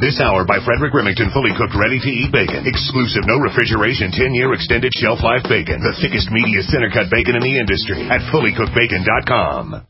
This hour by Frederick Remington, fully cooked, ready-to-eat bacon. Exclusive, no refrigeration, 10-year extended shelf life bacon. The thickest, meatiest, center-cut bacon in the industry at fullycookedbacon.com.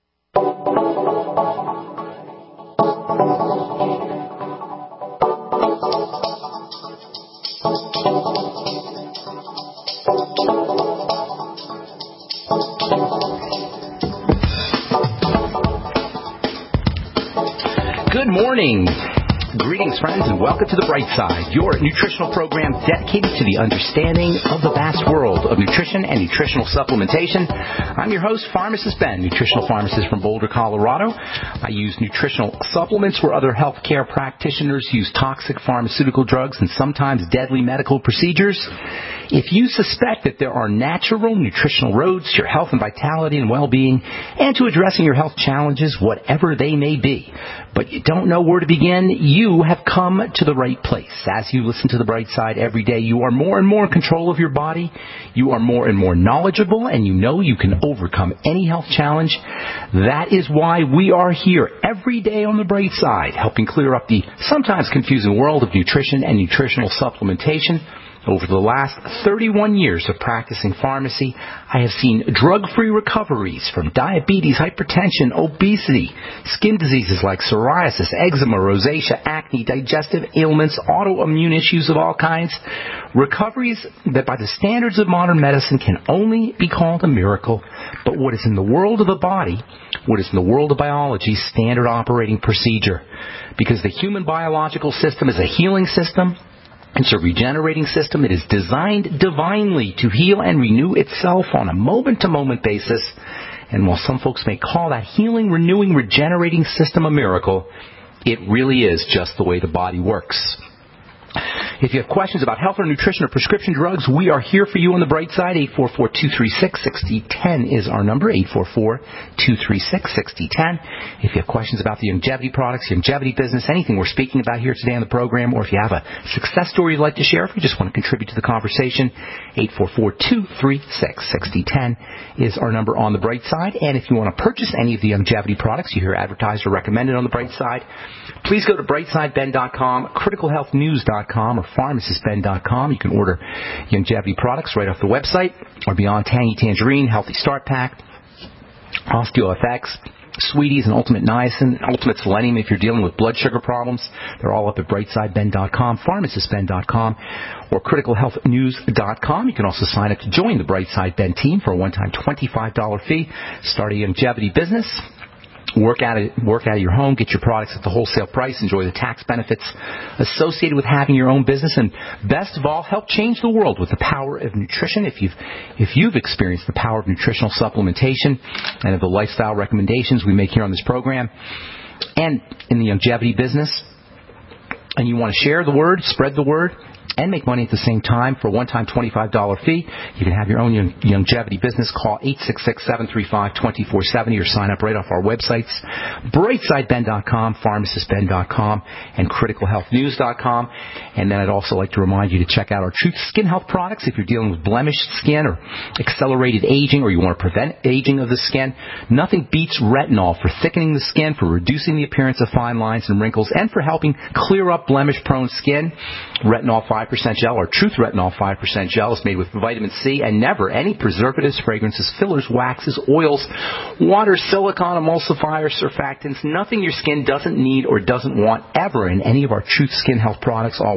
Good morning. Greetings, friends, and welcome to The Bright Side, your nutritional program dedicated to the understanding of the vast world of nutrition and nutritional supplementation. I'm your host, Pharmacist Ben, nutritional pharmacist from Boulder, Colorado. I use nutritional supplements where other healthcare practitioners use toxic pharmaceutical drugs and sometimes deadly medical procedures. If you suspect that there are natural nutritional roads to your health and vitality and well-being and to addressing your health challenges, whatever they may be, but you don't know where to begin, you have come to the right place. As you listen to The Bright Side every day, you are more and more in control of your body, you are more and more knowledgeable, and you know you can overcome any health challenge. That is why we are here every day on The Bright Side, helping clear up the sometimes confusing world of nutrition and nutritional supplementation. Over the last 31 years of practicing pharmacy, I have seen drug-free recoveries from diabetes, hypertension, obesity, skin diseases like psoriasis, eczema, rosacea, acne, digestive ailments, autoimmune issues of all kinds. Recoveries that by the standards of modern medicine can only be called a miracle. But what is in the world of the body, what is in the world of biology, standard operating procedure. Because the human biological system is a healing system. It's a regenerating system. It is designed divinely to heal and renew itself on a moment-to-moment basis. And while some folks may call that healing, renewing, regenerating system a miracle, it really is just the way the body works. If you have questions about health or nutrition or prescription drugs, we are here for you on The Bright Side. 844-236-6010 is our number, 844-236-6010. If you have questions about the longevity products, longevity business, anything we're speaking about here today on the program, or if you have a success story you'd like to share, if you just want to contribute to the conversation, 844-236-6010 is our number on The Bright Side. And if you want to purchase any of the longevity products you hear advertised or recommended on The Bright Side, please go to brightsideben.com, criticalhealthnews.com, or pharmacistben.com. You can order longevity products right off the website, or Beyond Tangy Tangerine, Healthy Start Pack, OsteoFX, Sweeties, and Ultimate Niacin, Ultimate Selenium if you're dealing with blood sugar problems. They're all up at brightsideben.com, pharmacistben.com, or criticalhealthnews.com. You can also sign up to join the Brightside Ben team for a one-time $25 fee. Start a longevity business. Work out of your home, get your products at the wholesale price, enjoy the tax benefits associated with having your own business, and best of all, help change the world with the power of nutrition. If you've experienced the power of nutritional supplementation and of the lifestyle recommendations we make here on this program and in the longevity business, and you want to share the word, spread the word, and make money at the same time for a one-time $25 fee, you can have your own longevity business. Call 866-735-2470 or sign up right off our websites, brightsideben.com, pharmacistben.com, and criticalhealthnews.com. And then I'd also like to remind you to check out our Truth Skin Health products if you're dealing with blemished skin or accelerated aging, or you want to prevent aging of the skin. Nothing beats retinol for thickening the skin, for reducing the appearance of fine lines and wrinkles, and for helping clear up blemish-prone skin. Retinol 5% gel, or Truth Retinol 5% gel, is made with vitamin C and never any preservatives, fragrances, fillers, waxes, oils, water, silicone, emulsifiers, surfactants, nothing your skin doesn't need or doesn't want ever in any of our Truth Skin Health products. All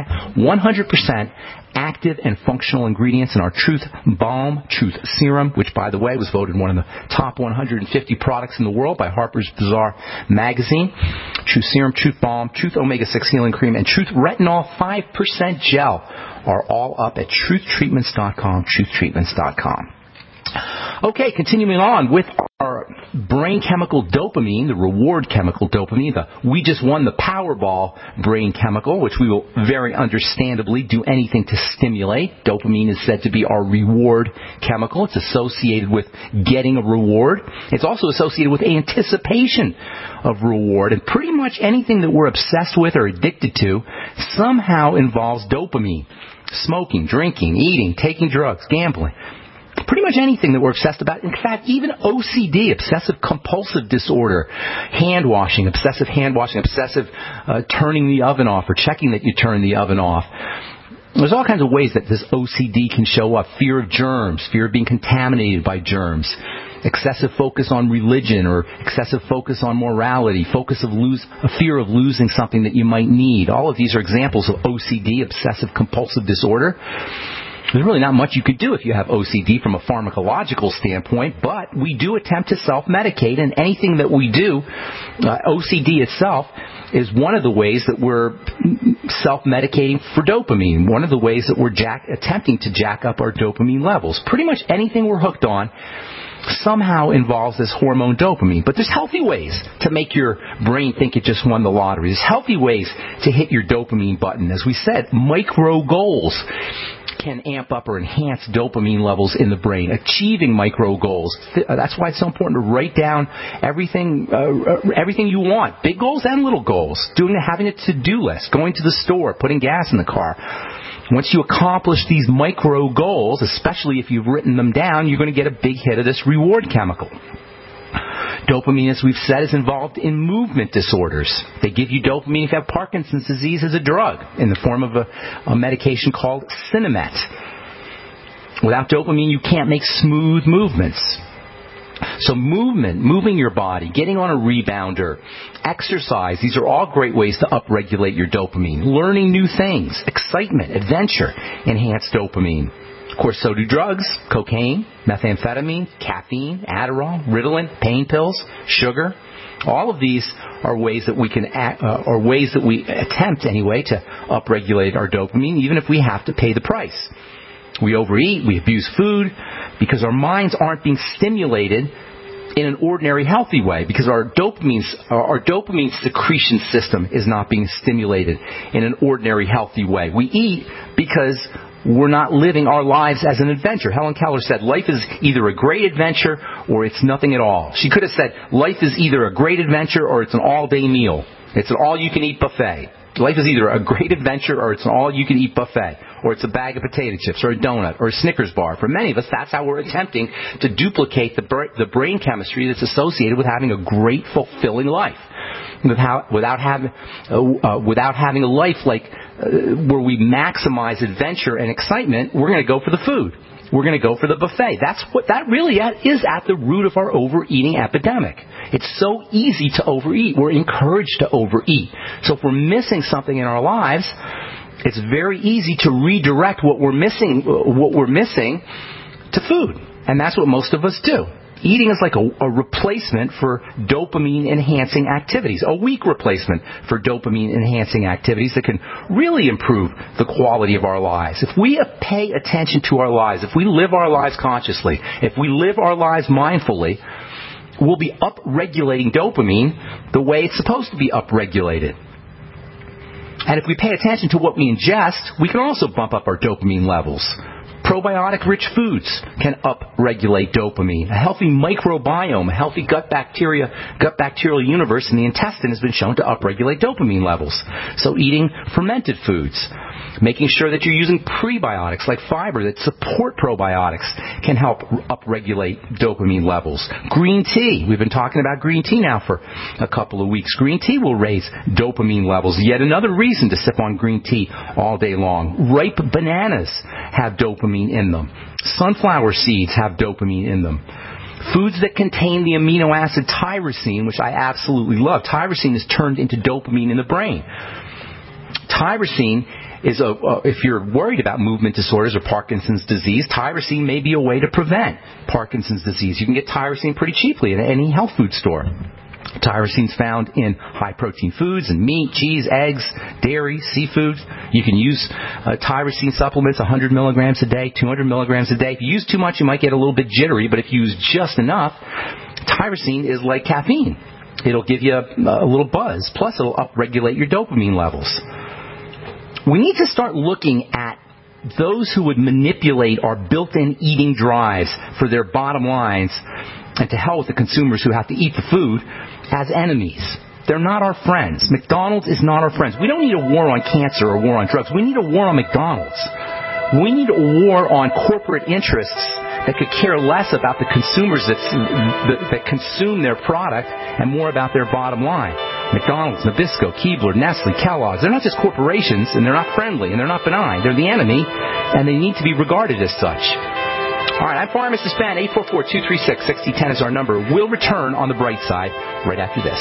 100% active and functional ingredients in our Truth Balm, Truth Serum, which, by the way, was voted one of the top 150 products in the world by Harper's Bazaar magazine. Truth Serum, Truth Balm, Truth Omega-6 Healing Cream, and Truth Retinol 5% Gel are all up at truthtreatments.com, truthtreatments.com. Okay, continuing on with our brain chemical dopamine, the reward chemical dopamine, the we just won the Powerball brain chemical, which we will very understandably do anything to stimulate. Dopamine is said to be our reward chemical. It's associated with getting a reward. It's also associated with anticipation of reward. And pretty much anything that we're obsessed with or addicted to somehow involves dopamine. Smoking, drinking, eating, taking drugs, gambling. pretty much anything that we're obsessed about. In fact, even OCD, obsessive compulsive disorder, hand washing, obsessive turning the oven off or checking that you turn the oven off. There's all kinds of ways that this OCD can show up. Fear of germs, fear of being contaminated by germs, excessive focus on religion or excessive focus on morality, a fear of losing something that you might need. All of these are examples of OCD, obsessive compulsive disorder. There's really not much you could do if you have OCD from a pharmacological standpoint, but we do attempt to self-medicate, and anything that we do, OCD itself is one of the ways that we're self-medicating for dopamine, one of the ways that we're attempting to jack up our dopamine levels. Pretty much anything we're hooked on somehow involves this hormone dopamine. But there's healthy ways to make your brain think it just won the lottery. There's healthy ways to hit your dopamine button. As we said, micro goals can amp up or enhance dopamine levels in the brain. Achieving micro goals. That's why it's so important to write down everything you want. Big goals and little goals. Having a to-do list. Going to the store. Putting gas in the car. Once you accomplish these micro goals, especially if you've written them down, you're going to get a big hit of this reward chemical. Dopamine, as we've said, is involved in movement disorders. They give you dopamine if you have Parkinson's disease as a drug in the form of a medication called Sinemet. Without dopamine, you can't make smooth movements. So moving your body, getting on a rebounder, exercise, these are all great ways to upregulate your dopamine. Learning new things, excitement, adventure, enhance dopamine. Of course, so do drugs, cocaine, methamphetamine, caffeine, Adderall, Ritalin, pain pills, sugar. All of these are ways that we attempt anyway to upregulate our dopamine, even if we have to pay the price. We overeat, we abuse food, because our minds aren't being stimulated in an ordinary healthy way, because our dopamine secretion system is not being stimulated in an ordinary healthy way. We eat because we're not living our lives as an adventure. Helen Keller said, life is either a great adventure or it's nothing at all. She could have said, life is either a great adventure or it's an all-day meal. It's an all-you-can-eat buffet. Life is either a great adventure or it's an all-you-can-eat buffet. Or it's a bag of potato chips or a donut or a Snickers bar. For many of us, that's how we're attempting to duplicate the brain chemistry that's associated with having a great, fulfilling life. Without having a life like where we maximize adventure and excitement, we're going to go for the food. We're going to go for the buffet. That really is at the root of our overeating epidemic. It's so easy to overeat. We're encouraged to overeat. So if we're missing something in our lives, it's very easy to redirect what we're missing to food. And that's what most of us do. Eating is like a replacement for dopamine-enhancing activities, a weak replacement for dopamine-enhancing activities that can really improve the quality of our lives. If we pay attention to our lives, if we live our lives consciously, if we live our lives mindfully, we'll be upregulating dopamine the way it's supposed to be upregulated. And if we pay attention to what we ingest, we can also bump up our dopamine levels. Probiotic-rich foods can upregulate dopamine. A healthy microbiome, a healthy gut bacterial universe in the intestine has been shown to upregulate dopamine levels. So eating fermented foods, making sure that you're using prebiotics like fiber that support probiotics can help upregulate dopamine levels. Green tea. We've been talking about green tea now for a couple of weeks. Green tea will raise dopamine levels. Yet another reason to sip on green tea all day long. Ripe bananas have dopamine in them. Sunflower seeds have dopamine in them. Foods that contain the amino acid tyrosine, which I absolutely love. Tyrosine is turned into dopamine in the brain. Tyrosine is if you're worried about movement disorders or Parkinson's disease, tyrosine may be a way to prevent Parkinson's disease. You can get tyrosine pretty cheaply at any health food store. Tyrosine is found in high-protein foods and meat, cheese, eggs, dairy, seafood. You can use tyrosine supplements 100 milligrams a day, 200 milligrams a day. If you use too much, you might get a little bit jittery, but if you use just enough, tyrosine is like caffeine. It'll give you a little buzz, plus it'll upregulate your dopamine levels. We need to start looking at those who would manipulate our built-in eating drives for their bottom lines, and to hell with the consumers who have to eat the food, as enemies. They're not our friends. McDonald's is not our friends. We don't need a war on cancer or a war on drugs. We need a war on McDonald's. We need a war on corporate interests that could care less about the consumers that consume their product and more about their bottom line. McDonald's, Nabisco, Keebler, Nestle, Kellogg's, they're not just corporations, and they're not friendly, and they're not benign. They're the enemy, and they need to be regarded as such. All right, I'm Pharmacist Ben. 844-236-6010 is our number. We'll return on the bright side right after this.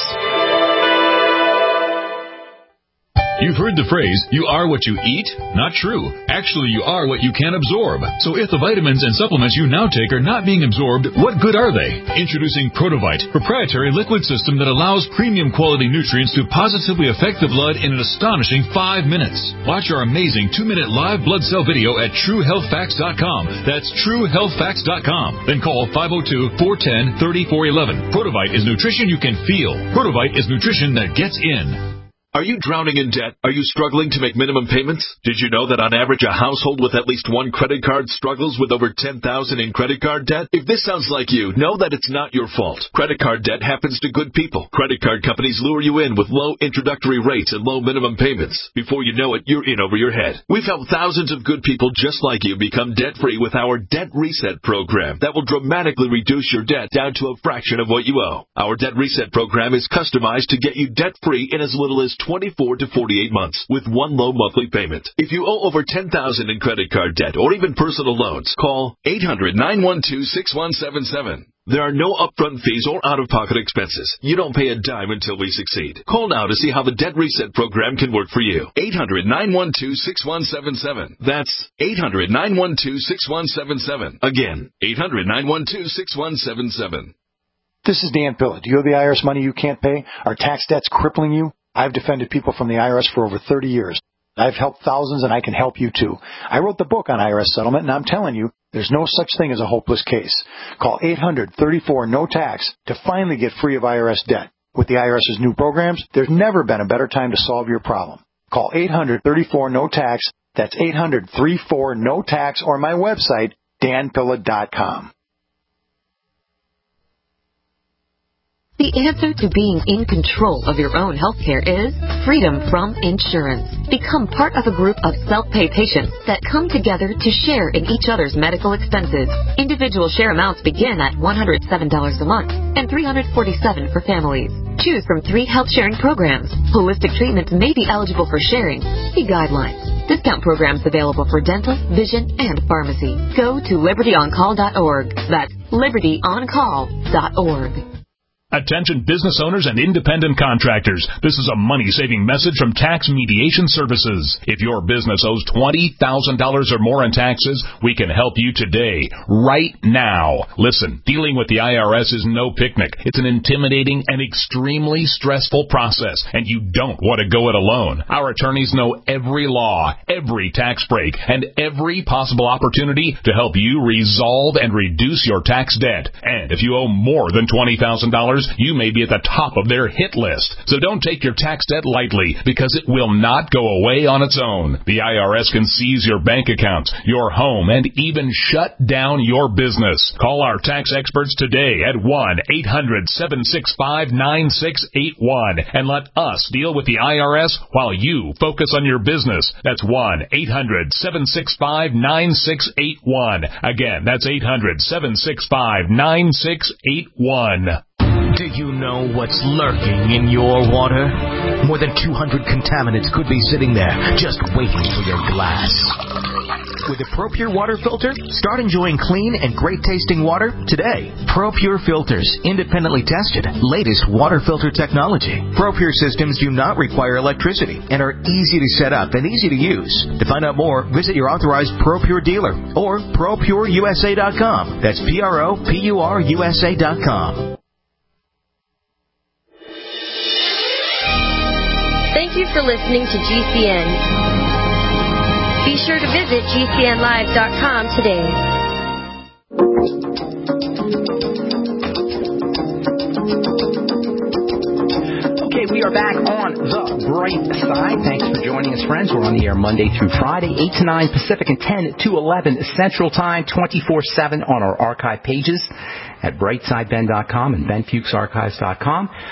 You've heard the phrase, you are what you eat? Not true. Actually, you are what you can absorb. So if the vitamins and supplements you now take are not being absorbed, what good are they? Introducing Protovite, proprietary liquid system that allows premium quality nutrients to positively affect the blood in an astonishing 5 minutes. Watch our amazing 2-minute live blood cell video at TrueHealthFacts.com. That's TrueHealthFacts.com. Then call 502-410-3411. Protovite is nutrition you can feel. Protovite is nutrition that gets in. Are you drowning in debt? Are you struggling to make minimum payments? Did you know that on average a household with at least one credit card struggles with over $10,000 in credit card debt? If this sounds like you, know that it's not your fault. Credit card debt happens to good people. Credit card companies lure you in with low introductory rates and low minimum payments. Before you know it, you're in over your head. We've helped thousands of good people just like you become debt-free with our Debt Reset program that will dramatically reduce your debt down to a fraction of what you owe. Our Debt Reset program is customized to get you debt-free in as little as 24 to 48 months with one low monthly payment. If you owe over $10,000 in credit card debt or even personal loans, call 800-912-6177. There are no upfront fees or out-of-pocket expenses. You don't pay a dime until we succeed. Call now to see how the Debt Reset program can work for you. 800-912-6177. That's 800-912-6177. Again, 800-912-6177. This is Dan Pilla. Do you owe the IRS money you can't pay? Are tax debts crippling you? I've defended people from the IRS for over 30 years. I've helped thousands, and I can help you too. I wrote the book on IRS settlement, and I'm telling you, there's no such thing as a hopeless case. Call 800-34-NO-TAX to finally get free of IRS debt. With the IRS's new programs, there's never been a better time to solve your problem. Call 800-34-NO-TAX. That's 800-34-NO-TAX, or my website, danpilla.com. The answer to being in control of your own healthcare is freedom from insurance. Become part of a group of self-pay patients that come together to share in each other's medical expenses. Individual share amounts begin at $107 a month and $347 for families. Choose from 3 health-sharing programs. Holistic treatments may be eligible for sharing. See guidelines. Discount programs available for dental, vision, and pharmacy. Go to libertyoncall.org. That's libertyoncall.org. Attention business owners and independent contractors. This is a money-saving message from Tax Mediation Services. If your business owes $20,000 or more in taxes, we can help you today, right now. Listen, dealing with the IRS is no picnic. It's an intimidating and extremely stressful process, and you don't want to go it alone. Our attorneys know every law, every tax break, and every possible opportunity to help you resolve and reduce your tax debt. And if you owe more than $20,000, you may be at the top of their hit list. So don't take your tax debt lightly, because it will not go away on its own. The IRS can seize your bank accounts, your home, and even shut down your business. Call our tax experts today at 1-800-765-9681 and let us deal with the IRS while you focus on your business. That's 1-800-765-9681. Again, that's 800-765-9681. Do you know what's lurking in your water? More than 200 contaminants could be sitting there, just waiting for your glass. With a ProPure water filter, start enjoying clean and great-tasting water today. ProPure filters, independently tested, latest water filter technology. ProPure systems do not require electricity and are easy to set up and easy to use. To find out more, visit your authorized ProPure dealer or ProPureUSA.com. That's ProPureUSA.com. Thank you for listening to GCN. Be sure to visit GCNlive.com today. Okay, we are back on The Bright Side. Thanks for joining us, friends. We're on the air Monday through Friday, 8 to 9 Pacific and 10 to 11 Central Time, 24/7 on our archive pages at brightsideben.com and benfuchsarchives.com.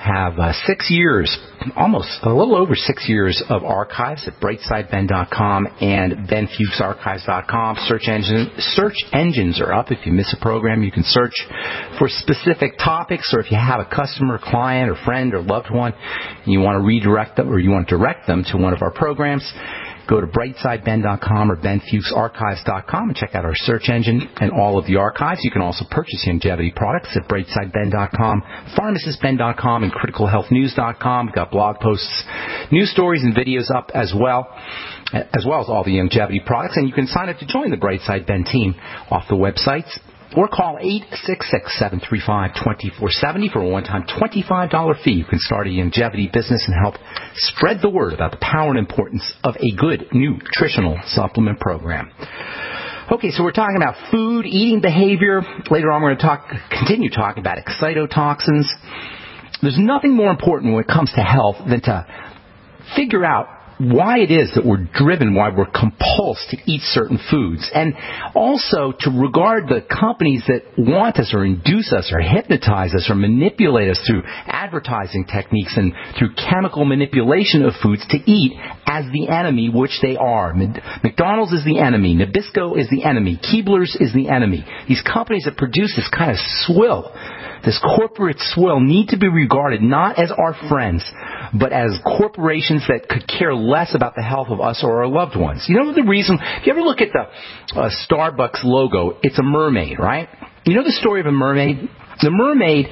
have 6 years, almost a little over 6 years of archives at brightsideben.com and benfuchsarchives.com. Search engines are up. If you miss a program, you can search for specific topics, or if you have a customer, client, or friend, or loved one, and you want to redirect them, or you want to direct them to one of our programs, go to brightsideben.com or benfuchsarchives.com and check out our search engine and all of the archives. You can also purchase Youngevity products at brightsideben.com, pharmacistben.com, and criticalhealthnews.com. We've got blog posts, news stories, and videos up as well as all the Youngevity products. And you can sign up to join the Brightside Ben team off the websites, or call 866-735-2470 for a one-time $25 fee. You can start a Youngevity business and help spread the word about the power and importance of a good nutritional supplement program. Okay, so we're talking about food, eating behavior. Later on, we're going to continue talking about excitotoxins. There's nothing more important when it comes to health than to figure out why it is that we're driven, why we're compulsed to eat certain foods, and also to regard the companies that want us or induce us or hypnotize us or manipulate us through advertising techniques and through chemical manipulation of foods to eat as the enemy, which they are. McDonald's is the enemy. Nabisco is the enemy. Keebler's is the enemy. These companies that produce this kind of swill, this corporate swill, need to be regarded not as our friends, but as corporations that could care less about the health of us or our loved ones. You know the reason? If you ever look at the Starbucks logo, it's a mermaid, right? You know the story of a mermaid? The mermaids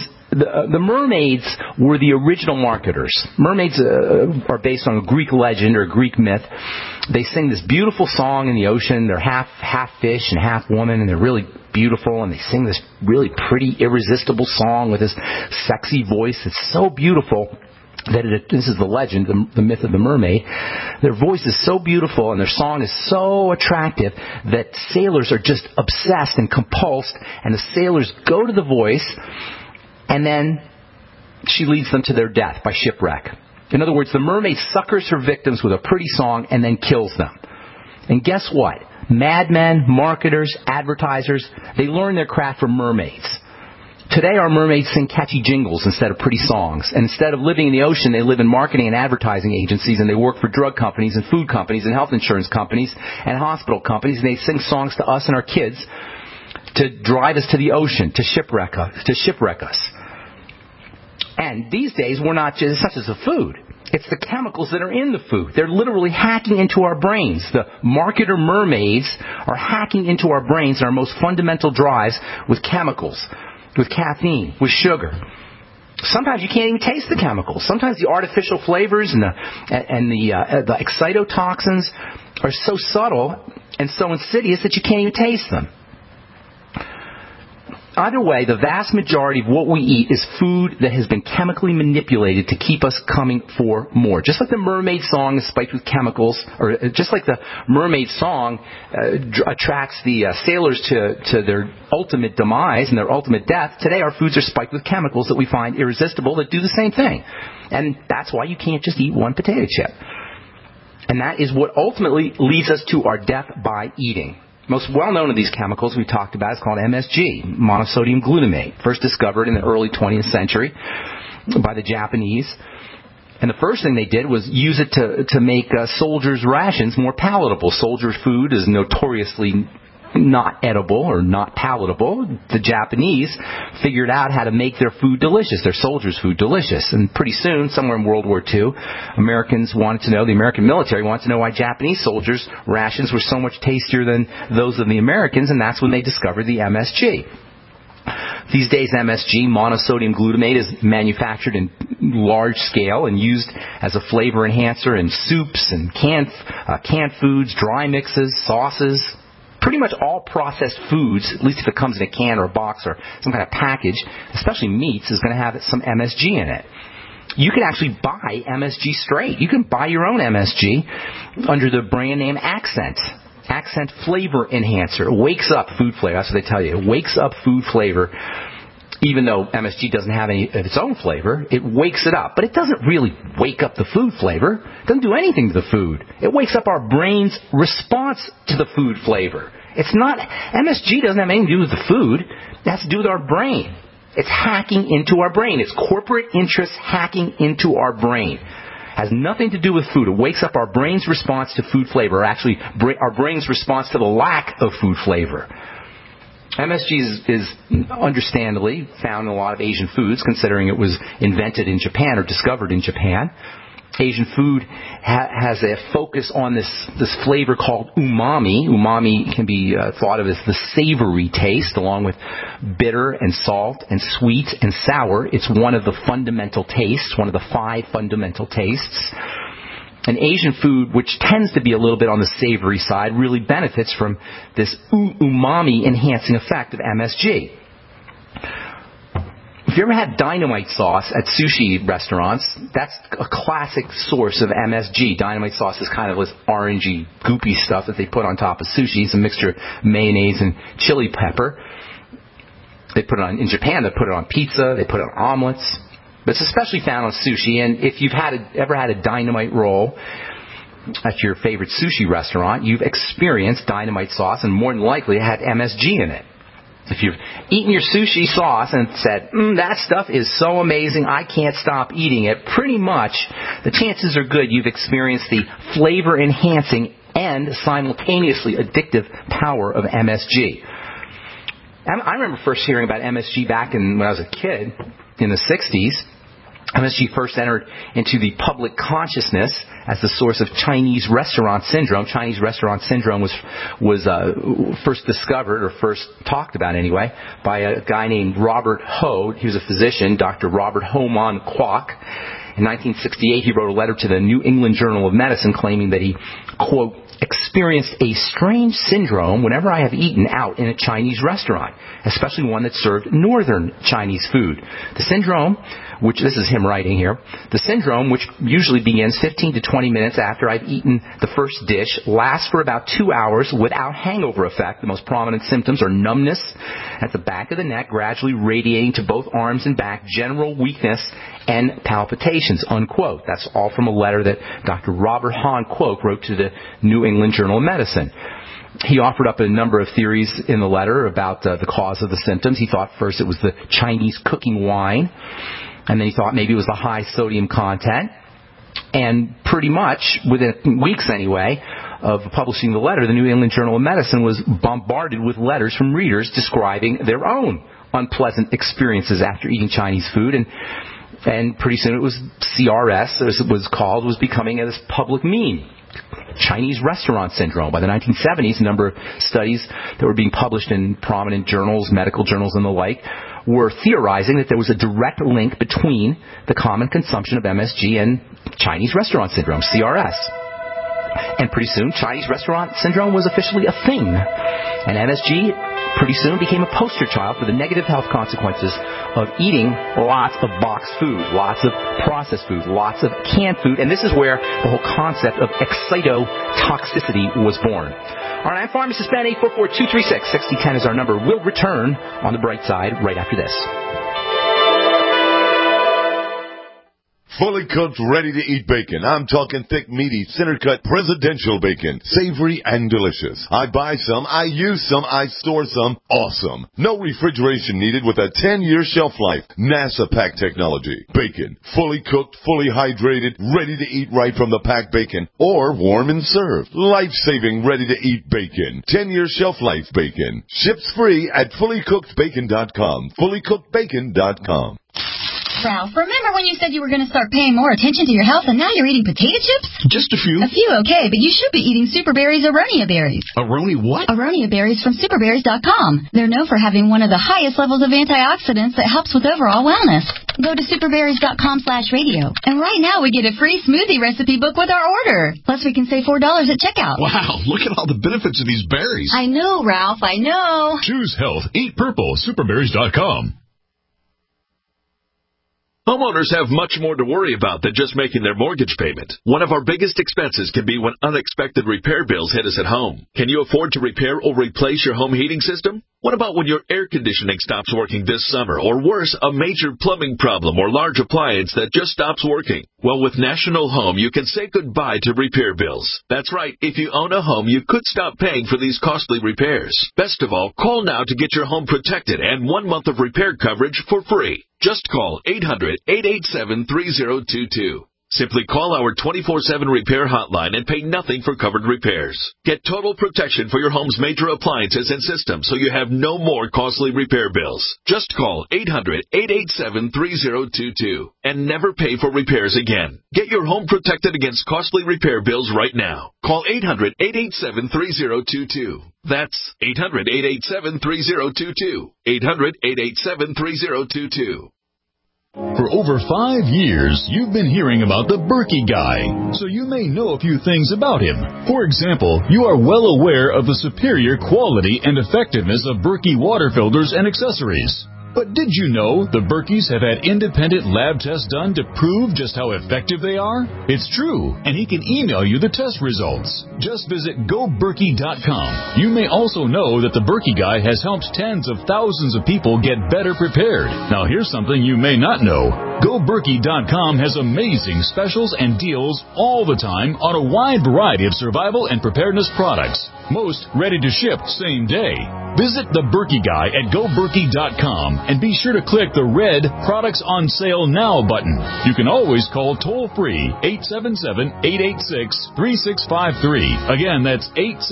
were the original marketers. Mermaids are based on a Greek legend or a Greek myth. They sing this beautiful song in the ocean. They're half fish and half woman, and they're really beautiful, and they sing this really pretty, irresistible song with this sexy voice. It's so beautiful that this is the legend, the myth of the mermaid. Their voice is so beautiful and their song is so attractive that sailors are just obsessed and compulsed, and the sailors go to the voice, and then she leads them to their death by shipwreck. In other words, the mermaid suckers her victims with a pretty song and then kills them. And guess what? Madmen, marketers, advertisers, they learn their craft from mermaids. Today, our mermaids sing catchy jingles instead of pretty songs. And instead of living in the ocean, they live in marketing and advertising agencies, and they work for drug companies and food companies and health insurance companies and hospital companies. And they sing songs to us and our kids to drive us to the ocean, to shipwreck us. And these days, we're not just such as the food. It's the chemicals that are in the food. They're literally hacking into our brains. The marketer mermaids are hacking into our brains and our most fundamental drives with chemicals, with caffeine, with sugar. Sometimes you can't even taste the chemicals. Sometimes the artificial flavors and the excitotoxins are so subtle and so insidious that you can't even taste them. Either way, the vast majority of what we eat is food that has been chemically manipulated to keep us coming for more. Just like the mermaid song is spiked with chemicals, or just like the mermaid song attracts the sailors to their ultimate demise and their ultimate death, today our foods are spiked with chemicals that we find irresistible that do the same thing. And that's why you can't just eat one potato chip. And that is what ultimately leads us to our death by eating. Most well-known of these chemicals we talked about is called MSG, monosodium glutamate, first discovered in the early 20th century by the Japanese. And the first thing they did was use it to make soldiers' rations more palatable. Soldier food is notoriously not edible or not palatable. The Japanese figured out how to make their food delicious, their soldiers' food delicious. And pretty soon, somewhere in World War II, the American military wanted to know why Japanese soldiers' rations were so much tastier than those of the Americans, and that's when they discovered the MSG. These days, MSG, monosodium glutamate, is manufactured in large scale and used as a flavor enhancer in soups and canned foods, dry mixes, sauces. Pretty much all processed foods, at least if it comes in a can or a box or some kind of package, especially meats, is going to have some MSG in it. You can actually buy MSG straight. You can buy your own MSG under the brand name Accent. Accent Flavor Enhancer. It wakes up food flavor. That's what they tell you. It wakes up food flavor. Even though MSG doesn't have any of its own flavor, it wakes it up. But it doesn't really wake up the food flavor. It doesn't do anything to the food. It wakes up our brain's response to the food flavor. MSG doesn't have anything to do with the food. It has to do with our brain. It's hacking into our brain. It's corporate interests hacking into our brain. Has nothing to do with food. It wakes up our brain's response to food flavor, or actually our brain's response to the lack of food flavor. MSG is understandably found in a lot of Asian foods, considering it was invented in Japan or discovered in Japan. Asian food has a focus on this flavor called umami. Umami can be thought of as the savory taste, along with bitter and salt and sweet and sour. It's one of the fundamental tastes, one of the 5 fundamental tastes. And Asian food, which tends to be a little bit on the savory side, really benefits from this umami-enhancing effect of MSG. If you ever had dynamite sauce at sushi restaurants, that's a classic source of MSG. Dynamite sauce is kind of this orangey, goopy stuff that they put on top of sushi. It's a mixture of mayonnaise and chili pepper. They put it on, in Japan, they put it on pizza, they put it on omelets. But it's especially found on sushi, and if you've ever had a dynamite roll at your favorite sushi restaurant, you've experienced dynamite sauce, and more than likely it had MSG in it. If you've eaten your sushi sauce and said, that stuff is so amazing, I can't stop eating it, pretty much the chances are good you've experienced the flavor-enhancing and simultaneously addictive power of MSG. I remember first hearing about MSG back when I was a kid in the 60s. MSG first entered into the public consciousness as the source of Chinese restaurant syndrome. Chinese restaurant syndrome was first discovered, or first talked about anyway, by a guy named Robert Ho. He was a physician, Dr. Robert Ho-Man Kwok. In 1968, he wrote a letter to the New England Journal of Medicine claiming that he, quote, experienced a strange syndrome whenever I have eaten out in a Chinese restaurant, especially one that served northern Chinese food. The syndrome, which, this is him writing here, the syndrome, which usually begins 15 to 20 minutes after I've eaten the first dish, lasts for about 2 hours without hangover effect. The most prominent symptoms are numbness at the back of the neck, gradually radiating to both arms and back, general weakness, and palpitations, unquote. That's all from a letter that Dr. Robert Hahn Kwok wrote to the New England Journal of Medicine. He offered up a number of theories in the letter about the cause of the symptoms. He thought first it was the Chinese cooking wine, and then he thought maybe it was the high sodium content. And pretty much, within weeks anyway, of publishing the letter, the New England Journal of Medicine was bombarded with letters from readers describing their own unpleasant experiences after eating Chinese food. And pretty soon it was CRS, as it was called, was becoming this public meme. Chinese restaurant syndrome. By the 1970s, a number of studies that were being published in prominent journals, medical journals and the like, were theorizing that there was a direct link between the common consumption of MSG and Chinese restaurant syndrome, CRS. And pretty soon, Chinese restaurant syndrome was officially a thing. And MSG pretty soon became a poster child for the negative health consequences of eating lots of boxed food, lots of processed food, lots of canned food. And this is where the whole concept of excitotoxicity was born. All right, I'm Pharmacist Ben. 844-236-6010 is our number. We'll return on the bright side right after this. Fully cooked, ready-to-eat bacon. I'm talking thick, meaty, center-cut presidential bacon. Savory and delicious. I buy some, I use some, I store some. Awesome. No refrigeration needed with a 10-year shelf life. NASA pack technology. Bacon. Fully cooked, fully hydrated, ready to eat right from the packed bacon. Or warm and served. Life-saving, ready-to-eat bacon. 10-year shelf life bacon. Ships free at fullycookedbacon.com. Fullycookedbacon.com. Ralph, remember when you said you were going to start paying more attention to your health and now you're eating potato chips? Just a few. A few, okay, but you should be eating Super Berries Aronia berries. Aronia what? Aronia berries from superberries.com. They're known for having one of the highest levels of antioxidants that helps with overall wellness. Go to superberries.com/radio. And right now we get a free smoothie recipe book with our order. Plus we can save $4 at checkout. Wow, look at all the benefits of these berries. I know, Ralph, I know. Choose health. Eat purple. Superberries.com. Homeowners have much more to worry about than just making their mortgage payment. One of our biggest expenses can be when unexpected repair bills hit us at home. Can you afford to repair or replace your home heating system? What about when your air conditioning stops working this summer? Or worse, a major plumbing problem or large appliance that just stops working? Well, with National Home, you can say goodbye to repair bills. That's right. If you own a home, you could stop paying for these costly repairs. Best of all, call now to get your home protected and 1 month of repair coverage for free. Just call 800-887-3022. Simply call our 24/7 repair hotline and pay nothing for covered repairs. Get total protection for your home's major appliances and systems so you have no more costly repair bills. Just call 800-887-3022 and never pay for repairs again. Get your home protected against costly repair bills right now. Call 800-887-3022. That's 800-887-3022. 800-887-3022. For over 5 years, you've been hearing about the Berkey Guy, so you may know a few things about him. For example, you are well aware of the superior quality and effectiveness of Berkey water filters and accessories. But did you know the Berkeys have had independent lab tests done to prove just how effective they are? It's true, and he can email you the test results. Just visit GoBerkey.com. You may also know that the Berkey Guy has helped tens of thousands of people get better prepared. Now here's something you may not know. GoBerkey.com has amazing specials and deals all the time on a wide variety of survival and preparedness products. Most ready to ship same day. Visit the Berkey Guy at GoBerkey.com and be sure to click the red Products on Sale Now button. You can always call toll-free 877-886-3653. Again, that's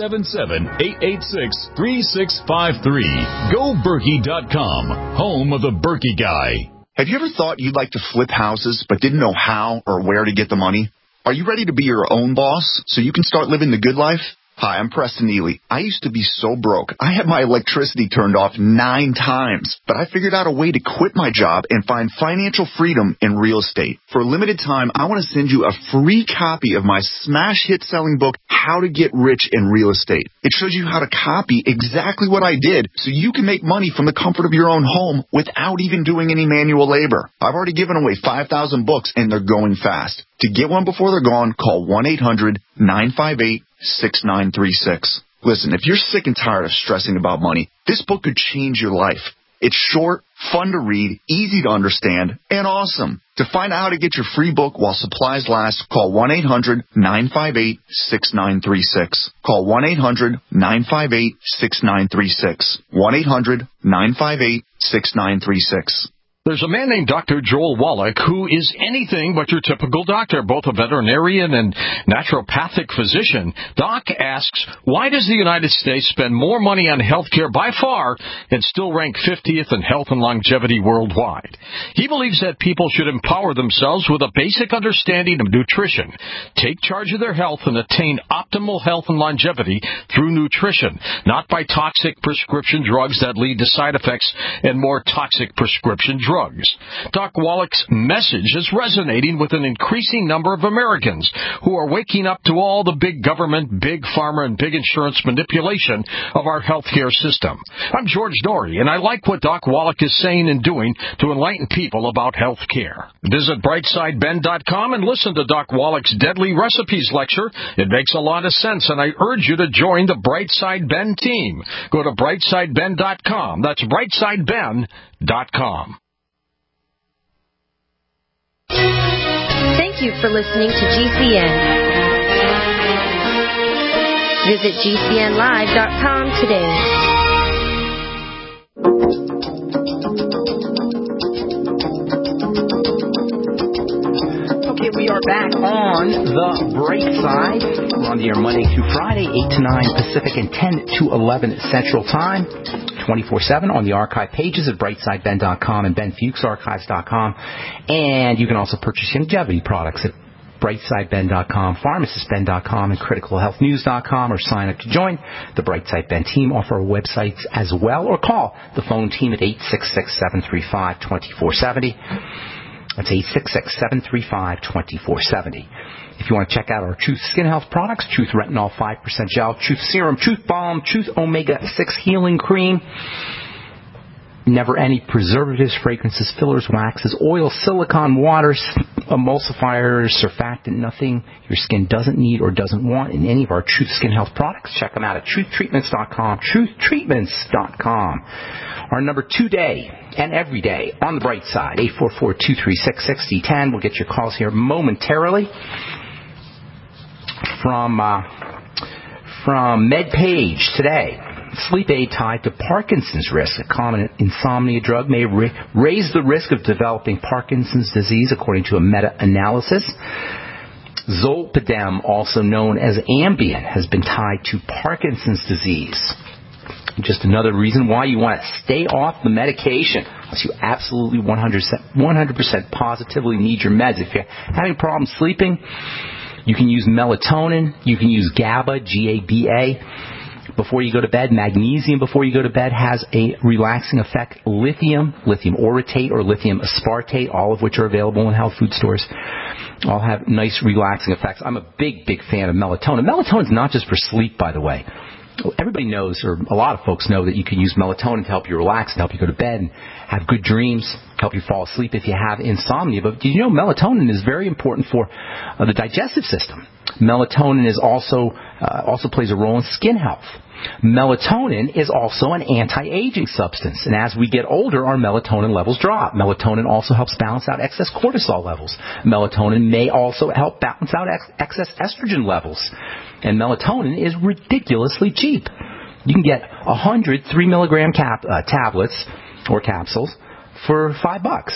877-886-3653. GoBerkey.com, home of the Berkey Guy. Have you ever thought you'd like to flip houses but didn't know how or where to get the money? Are you ready to be your own boss so you can start living the good life? Hi, I'm Preston Neely. I used to be so broke. I had my electricity turned off 9 times, but I figured out a way to quit my job and find financial freedom in real estate. For a limited time, I want to send you a free copy of my smash hit selling book, How to Get Rich in Real Estate. It shows you how to copy exactly what I did so you can make money from the comfort of your own home without even doing any manual labor. I've already given away 5,000 books and they're going fast. To get one before they're gone, call 1-800-958-6936. Listen, if you're sick and tired of stressing about money, this book could change your life. It's short, fun to read, easy to understand, and awesome. To find out how to get your free book while supplies last, call 1-800-958-6936. Call 1-800-958-6936. 1-800-958-6936. There's a man named Dr. Joel Wallach who is anything but your typical doctor, both a veterinarian and naturopathic physician. Doc asks, why does the United States spend more money on health care by far and still rank 50th in health and longevity worldwide? He believes that people should empower themselves with a basic understanding of nutrition, take charge of their health, and attain optimal health and longevity through nutrition, not by toxic prescription drugs that lead to side effects and more toxic prescription drugs. Doc Wallach's message is resonating with an increasing number of Americans who are waking up to all the big government, big pharma, and big insurance manipulation of our healthcare system. I'm George Norrie, and I like what Doc Wallach is saying and doing to enlighten people about health care. Visit BrightSideBen.com and listen to Doc Wallach's Deadly Recipes lecture. It makes a lot of sense, and I urge you to join the Brightside Ben team. Go to BrightSideBen.com. That's BrightSideBen.com. Thank you for listening to GCN. Visit GCNlive.com today. Okay, we are back on the Bright Side. We're on the air Monday through Friday, 8 to 9 Pacific and 10 to 11 Central Time. 24/7 on the archive pages at brightsideben.com and benfuchsarchives.com. And you can also purchase longevity products at brightsideben.com, pharmacistben.com, and criticalhealthnews.com, or sign up to join the Brightside Ben team off our websites as well, or call the phone team at 866-735-2470. That's 866-735-2470. If you want to check out our Truth Skin Health products, Truth Retinol 5% Gel, Truth Serum, Truth Balm, Truth Omega-6 Healing Cream, never any preservatives, fragrances, fillers, waxes, oils, silicone, waters, emulsifiers, surfactant, nothing your skin doesn't need or doesn't want in any of our Truth Skin Health products. Check them out at truthtreatments.com, truthtreatments.com. Our number today and every day on the bright side, 844-236-6010. We'll get your calls here momentarily. From MedPage today. Sleep aid tied to Parkinson's risk. A common insomnia drug may raise the risk of developing Parkinson's disease, according to a meta-analysis. Zolpidem, also known as Ambien, has been tied to Parkinson's disease. Just another reason why you want to stay off the medication unless you absolutely 100% positively need your meds. If you're having problems sleeping, you can use melatonin. You can use GABA, G-A-B-A, before you go to bed. Magnesium before you go to bed has a relaxing effect. Lithium orotate or lithium aspartate, all of which are available in health food stores, all have nice relaxing effects. I'm a big fan of melatonin. Melatonin is not just for sleep, by the way. Everybody knows, or a lot of folks know, that you can use melatonin to help you relax and help you go to bed and have good dreams, help you fall asleep if you have insomnia. But did you know melatonin is very important for the digestive system? Melatonin is also plays a role in skin health. Melatonin is also an anti-aging substance, and as we get older, our melatonin levels drop. Melatonin also helps balance out excess cortisol levels. Melatonin may also help balance out excess estrogen levels. And melatonin is ridiculously cheap. You can get 100 3-milligram tablets or capsules for $5.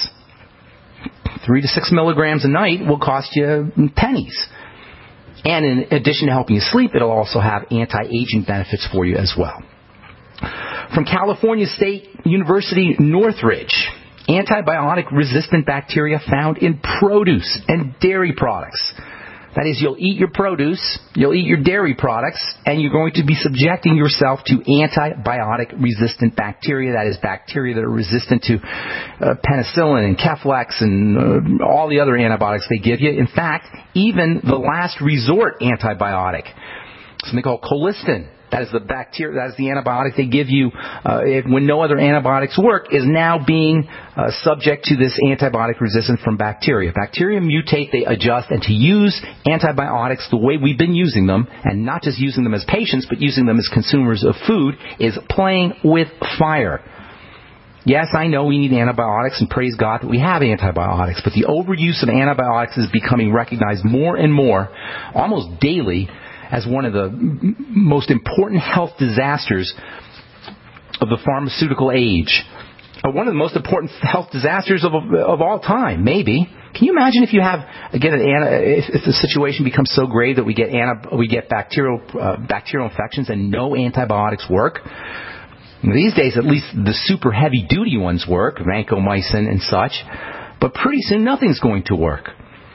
3 to 6 milligrams a night will cost you pennies. And in addition to helping you sleep, it'll also have anti-aging benefits for you as well. From California State University, Northridge, antibiotic-resistant bacteria found in produce and dairy products. That is, you'll eat your produce, you'll eat your dairy products, and you're going to be subjecting yourself to antibiotic-resistant bacteria. That is, bacteria that are resistant to penicillin and Keflex and all the other antibiotics they give you. In fact, even the last resort antibiotic, something called colistin, that is the bacteria. That is the antibiotic they give you when no other antibiotics work, is now being subject to this antibiotic resistance from bacteria. Bacteria mutate, they adjust, and to use antibiotics the way we've been using them, and not just using them as patients, but using them as consumers of food, is playing with fire. Yes, I know we need antibiotics, and praise God that we have antibiotics, but the overuse of antibiotics is becoming recognized more and more, almost daily, as one of the most important health disasters of the pharmaceutical age. One of the most important health disasters of all time, maybe. Can you imagine if you have, again, if the situation becomes so grave that we get bacterial infections and no antibiotics work? These days, at least the super heavy-duty ones work, vancomycin and such, but pretty soon nothing's going to work.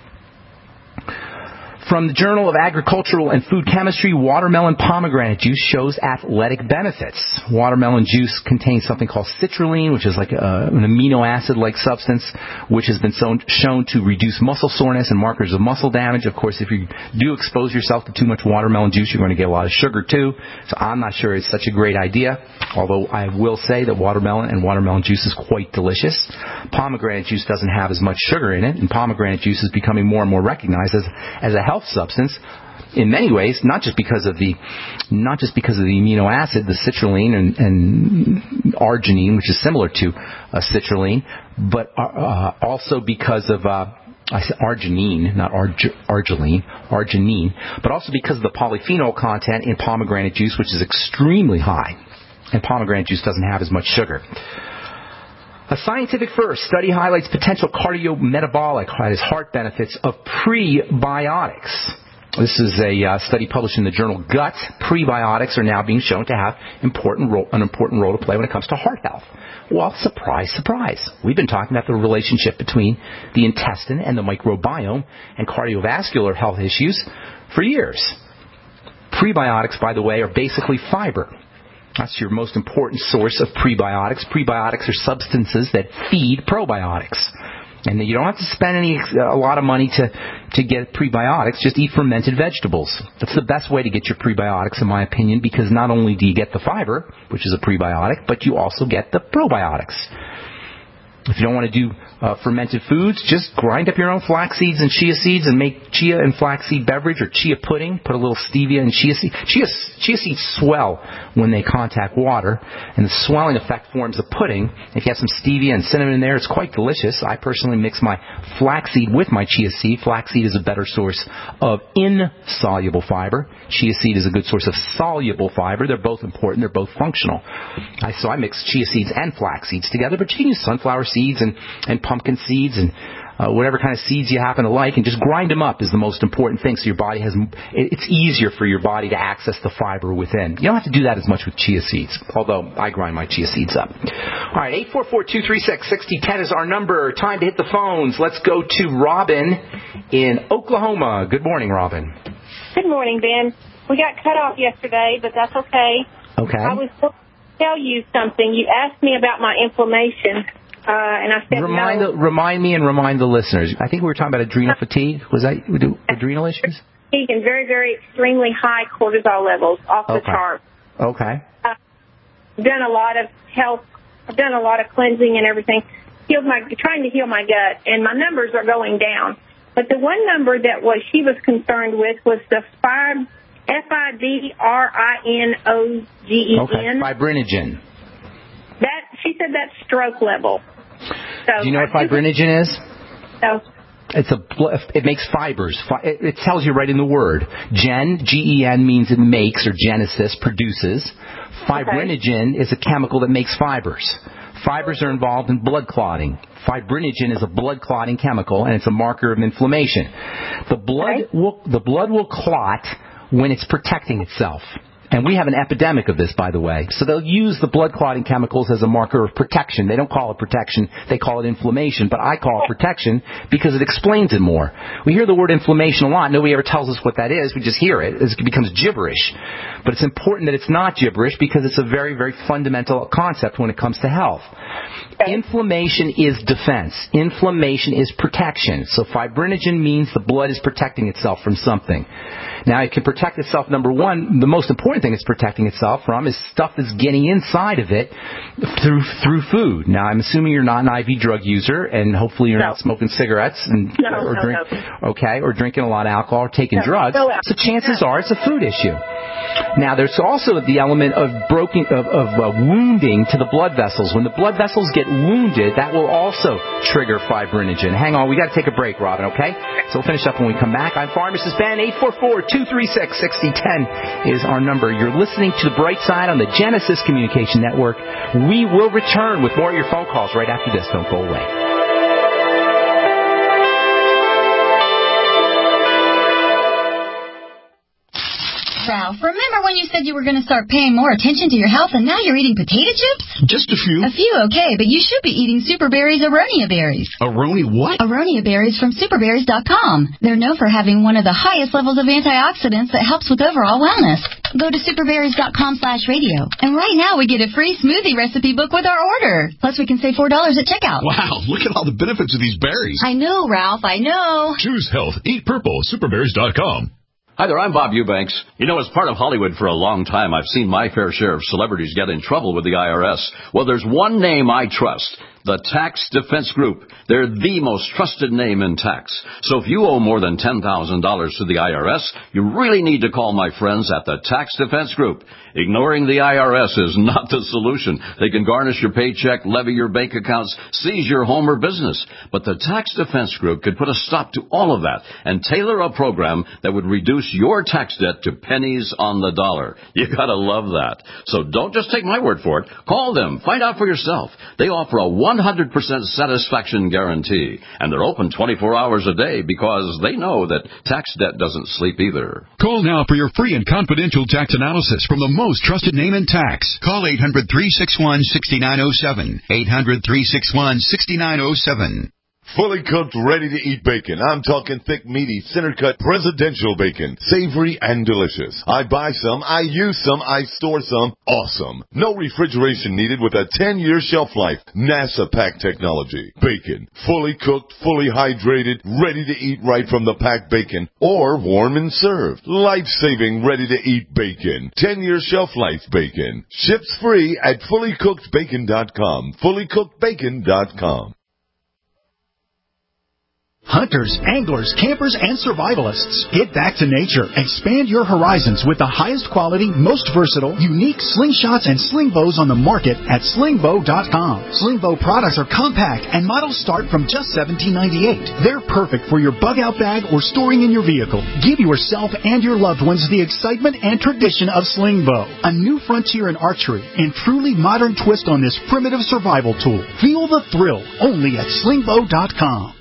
From the Journal of Agricultural and Food Chemistry, watermelon pomegranate juice shows athletic benefits. Watermelon juice contains something called citrulline, which is like an amino acid-like substance, which has been shown to reduce muscle soreness and markers of muscle damage. Of course, if you do expose yourself to too much watermelon juice, you're going to get a lot of sugar too. So I'm not sure it's such a great idea, although I will say that watermelon juice is quite delicious. Pomegranate juice doesn't have as much sugar in it, and pomegranate juice is becoming more and more recognized as a health substance in many ways, not just because of the amino acid, the citrulline and arginine, which is similar to citrulline, but also because of I said arginine, not arginine, but also because of the polyphenol content in pomegranate juice, which is extremely high, and pomegranate juice doesn't have as much sugar. A scientific first study highlights potential cardiometabolic, that is, heart benefits of prebiotics. This is a study published in the journal Gut. Prebiotics are now being shown to have an important role to play when it comes to heart health. Well, surprise, surprise. We've been talking about the relationship between the intestine and the microbiome and cardiovascular health issues for years. Prebiotics, by the way, are basically fiber. That's your most important source of prebiotics. Prebiotics are substances that feed probiotics. And you don't have to spend a lot of money to get prebiotics. Just eat fermented vegetables. That's the best way to get your prebiotics, in my opinion, because not only do you get the fiber, which is a prebiotic, but you also get the probiotics. If you don't want to do fermented foods, just grind up your own flax seeds and chia seeds and make chia and flaxseed beverage or chia pudding. Put a little stevia and chia seed. Chia seeds swell when they contact water, and the swelling effect forms a pudding. If you have some stevia and cinnamon in there, it's quite delicious. I personally mix my flaxseed with my chia seed. Flaxseed is a better source of insoluble fiber. Chia seed is a good source of soluble fiber. They're both important. They're both functional. So I mix chia seeds and flax seeds together, but you can use sunflower seeds and pumpkin seeds and whatever kind of seeds you happen to like, and just grind them up is the most important thing so your body it's easier for your body to access the fiber within. You don't have to do that as much with chia seeds, although I grind my chia seeds up. All right, 844-236-6010 is our number. Time to hit the phones. Let's go to Robin in Oklahoma. Good morning, Robin. Good morning, Ben. We got cut off yesterday, but that's okay. Okay. I was going to tell you something. You asked me about my inflammation, and I said Remind me and remind the listeners. I think we were talking about adrenal fatigue. Was that adrenal issues? Fatigue and very, very extremely high cortisol levels off the chart. Okay. I've done a lot of health. I've done a lot of cleansing and everything, trying to heal my gut, and my numbers are going down. But the one number that she was concerned with was the fibrinogen. Okay, fibrinogen. She said that's stroke level. So do you know what fibrinogen is? No. It makes fibers. It tells you right in the word. Gen, means it makes, or genesis, produces. Fibrinogen is a chemical that makes fibers. Fibers are involved in blood clotting. Fibrinogen is a blood clotting chemical, and it's a marker of inflammation. The blood will clot when it's protecting itself. And we have an epidemic of this, by the way. So they'll use the blood clotting chemicals as a marker of protection. They don't call it protection. They call it inflammation. But I call it protection because it explains it more. We hear the word inflammation a lot. Nobody ever tells us what that is. We just hear it. It becomes gibberish. But it's important that it's not gibberish because it's a very, very fundamental concept when it comes to health. Inflammation is defense. Inflammation is protection. So fibrinogen means the blood is protecting itself from something. Now, it can protect itself, number one. The most important thing it's protecting itself from is stuff that's getting inside of it through food. Now, I'm assuming you're not an IV drug user, and hopefully you're not smoking cigarettes or drinking a lot of alcohol or taking drugs. So chances are it's a food issue. Now, there's also the element of wounding to the blood vessels. When the blood vessels get wounded, that will also trigger fibrinogen. Hang on, we got to take a break, Robin, okay? So we'll finish up when we come back. I'm Pharmacist Ben. 844-236-6010 is our number. You're listening to The Bright Side on the Genesis Communication Network. We will return with more of your phone calls right after this. Don't go away. Ralph, remember when you said you were going to start paying more attention to your health and now you're eating potato chips? Just a few. A few, okay, but you should be eating Super Berries Aronia berries. Aronia what? Aronia berries from superberries.com. They're known for having one of the highest levels of antioxidants that helps with overall wellness. Go to superberries.com/radio. And right now we get a free smoothie recipe book with our order. Plus we can save $4 at checkout. Wow, look at all the benefits of these berries. I know, Ralph, I know. Choose health. Eat purple. Superberries.com. Hi there, I'm Bob Eubanks. You know, as part of Hollywood for a long time, I've seen my fair share of celebrities get in trouble with the IRS. Well, there's one name I trust. The Tax Defense Group. They're the most trusted name in tax. So if you owe more than $10,000 to the IRS, you really need to call my friends at the Tax Defense Group. Ignoring the IRS is not the solution. They can garnish your paycheck, levy your bank accounts, seize your home or business. But the Tax Defense Group could put a stop to all of that and tailor a program that would reduce your tax debt to pennies on the dollar. You gotta love that. So don't just take my word for it. Call them. Find out for yourself. They offer a 100% satisfaction guarantee, and they're open 24 hours a day because they know that tax debt doesn't sleep either. Call now for your free and confidential tax analysis from the most trusted name in tax. Call 800-361-6907. 800-361-6907. Fully cooked, ready-to-eat bacon. I'm talking thick, meaty, center-cut, presidential bacon. Savory and delicious. I buy some, I use some, I store some. Awesome. No refrigeration needed with a 10-year shelf life. NASA pack technology. Bacon. Fully cooked, fully hydrated, ready to eat right from the packed bacon. Or warm and served. Life-saving, ready-to-eat bacon. 10-year shelf life bacon. Ships free at fullycookedbacon.com. Fullycookedbacon.com. Hunters, anglers, campers, and survivalists. Get back to nature. Expand your horizons with the highest quality, most versatile, unique slingshots and sling bows on the market at slingbow.com. Slingbow products are compact and models start from just $17.98. They're perfect for your bug-out bag or storing in your vehicle. Give yourself and your loved ones the excitement and tradition of Slingbow, a new frontier in archery and truly modern twist on this primitive survival tool. Feel the thrill only at slingbow.com.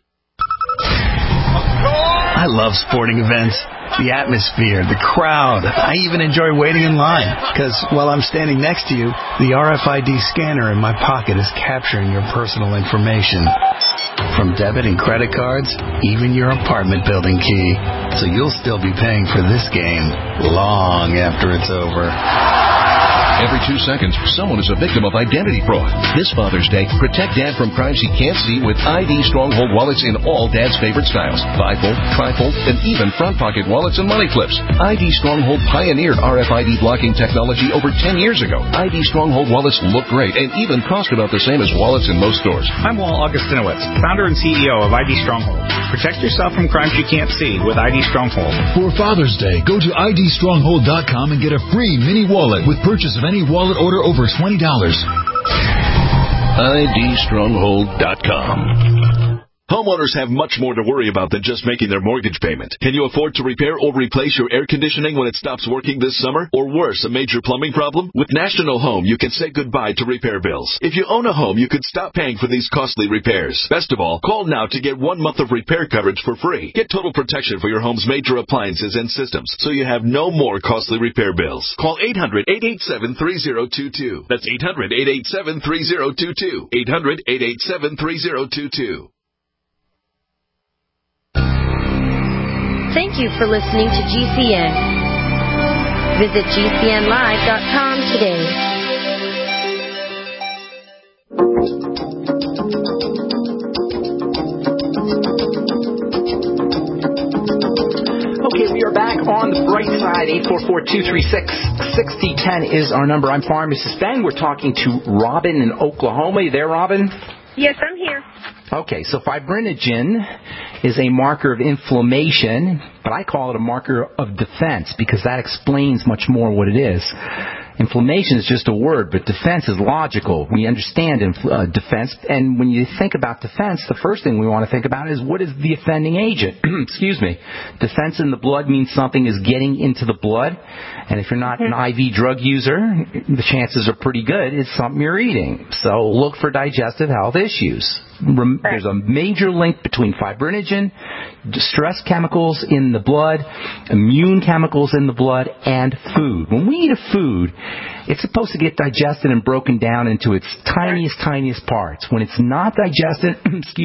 I love sporting events. The atmosphere, the crowd. I even enjoy waiting in line. Because while I'm standing next to you, the RFID scanner in my pocket is capturing your personal information. From debit and credit cards, even your apartment building key. So you'll still be paying for this game long after it's over. Every 2 seconds, someone is a victim of identity fraud. This Father's Day, protect Dad from crimes he can't see with ID Stronghold wallets in all Dad's favorite styles. Bifold, trifold, and even front pocket wallets and money clips. ID Stronghold pioneered RFID blocking technology over 10 years ago. ID Stronghold wallets look great and even cost about the same as wallets in most stores. I'm Walt Augustinowitz, founder and CEO of ID Stronghold. Protect yourself from crimes you can't see with ID Stronghold. For Father's Day, go to idstronghold.com and get a free mini wallet with purchase of any wallet order over $20. idstronghold.com. Homeowners have much more to worry about than just making their mortgage payment. Can you afford to repair or replace your air conditioning when it stops working this summer? Or worse, a major plumbing problem? With National Home, you can say goodbye to repair bills. If you own a home, you could stop paying for these costly repairs. Best of all, call now to get 1 month of repair coverage for free. Get total protection for your home's major appliances and systems, so you have no more costly repair bills. Call 800-887-3022. That's 800-887-3022. 800-887-3022. Thank you for listening to GCN. Visit GCNlive.com today. Okay, we are back on the bright side. 844-236-6010 is our number. I'm Pharmacist Ben. We're talking to Robin in Oklahoma. You there, Robin? Yes, I'm here. Okay, so fibrinogen is a marker of inflammation, but I call it a marker of defense because that explains much more what it is. Inflammation is just a word, but defense is logical. We understand defense, and when you think about defense, the first thing we want to think about is what is the offending agent? Excuse me. Defense in the blood means something is getting into the blood, and if you're not an IV drug user, the chances are pretty good it's something you're eating. So look for digestive health issues. There's a major link between fibrinogen, stress chemicals in the blood, immune chemicals in the blood, and food. When we eat a food, it's supposed to get digested and broken down into its tiniest parts. When it's not digested,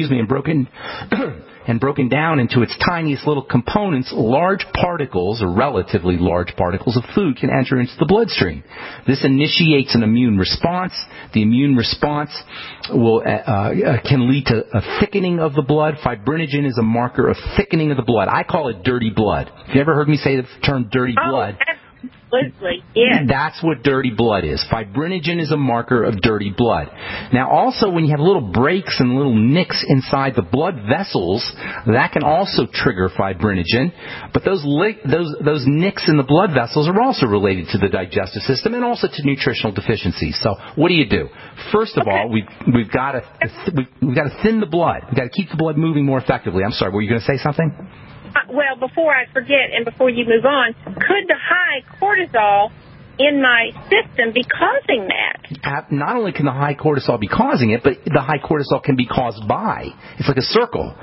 and broken down into its tiniest little components, large particles, or relatively large particles of food can enter into the bloodstream. This initiates an immune response. The immune response can lead to a thickening of the blood. Fibrinogen is a marker of thickening of the blood. I call it dirty blood. Have you ever heard me say the term dirty blood? Absolutely, yes. That's what dirty blood is. Fibrinogen is a marker of dirty blood. Now, also, when you have little breaks and little nicks inside the blood vessels, that can also trigger fibrinogen. But those nicks in the blood vessels are also related to the digestive system and also to nutritional deficiencies. So, what do? First of all, we've got to thin the blood. We've got to keep the blood moving more effectively. I'm sorry, were you going to say something? Well, before I forget and before you move on, could the high cortisol in my system be causing that? Not only can the high cortisol be causing it, but the high cortisol can be caused by. It's like a circle.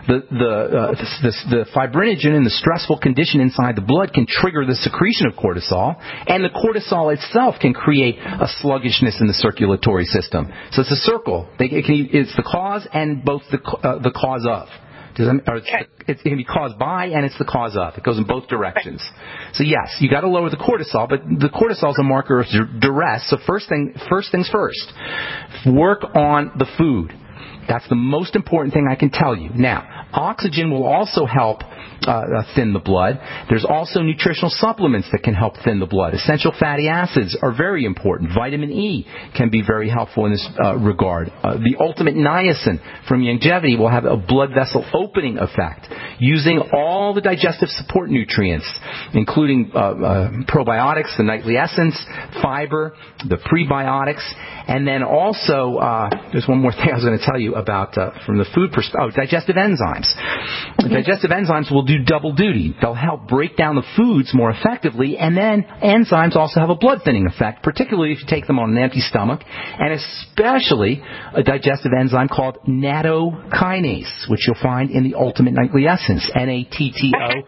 The fibrinogen and the stressful condition inside the blood can trigger the secretion of cortisol, and the cortisol itself can create a sluggishness in the circulatory system. So it's a circle. It's the cause and both the cause of. It can be caused by and it's the cause of. It goes in both directions. So yes, you got to lower the cortisol, but the cortisol is a marker of duress. So first things first. Work on the food. That's the most important thing I can tell you. Now, oxygen will also help thin the blood. There's also nutritional supplements that can help thin the blood. Essential fatty acids are very important. Vitamin E can be very helpful in this regard. The Ultimate Niacin from Youngevity will have a blood vessel opening effect, using all the digestive support nutrients, including probiotics, the Nightly Essence, fiber, the prebiotics, and then also there's one more thing I was going to tell you about from the food perspective. Digestive enzymes. Digestive enzymes will do double duty. They'll help break down the foods more effectively, and then enzymes also have a blood thinning effect, particularly if you take them on an empty stomach, and especially a digestive enzyme called nattokinase, which you'll find in the Ultimate Nightly Essence. Natto.